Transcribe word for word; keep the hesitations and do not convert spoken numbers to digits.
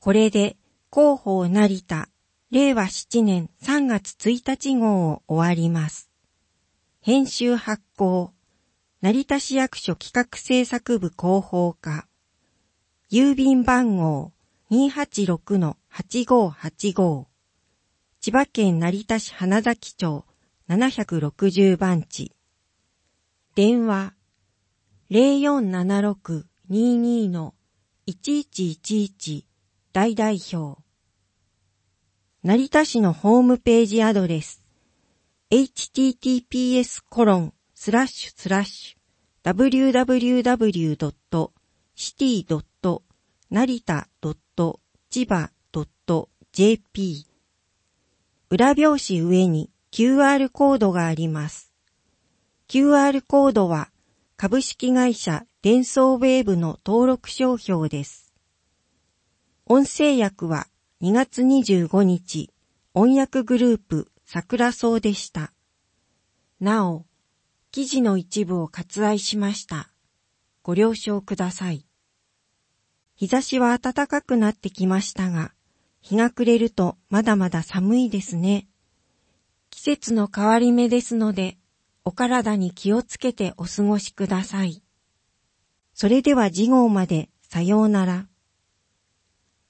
これで広報成田れいわしちねんさんがつついたち号を終わります。編集発行、成田市役所企画制作部広報課、郵便番号 にーはちろくのはちごーはちごー、千葉県成田市花崎町ななひゃくろくじゅうばんち、電話 ゼロよんななろくにーにーのいちいちいちいち 大代表。成田市のホームページアドレス エイチティーティーピーエスコロンスラッシュスラッシュダブリューダブリューダブリュードットシティドットナリタドット千葉ドットジェーピー。 裏表紙上に キューアール コードがあります。キューアール コードは株式会社デンソーウェーブの登録商標です。音声訳はにがつにじゅうごにち、音訳グループ桜草でした。なお、記事の一部を割愛しました。ご了承ください。日差しは暖かくなってきましたが、日が暮れるとまだまだ寒いですね。季節の変わり目ですので、お体に気をつけてお過ごしください。それでは次号までさようなら。